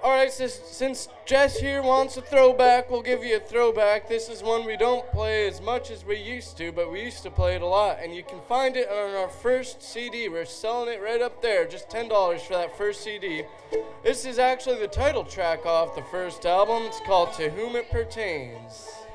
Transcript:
Alright, since Jess here wants a throwback, we'll give you a throwback. This is one we don't play as much as we used to, but we used to play it a lot. And you can find it on our first CD. We're selling it right up there, just $10 for that first CD. This is actually the title track off the first album. It's called To Whom It Pertains.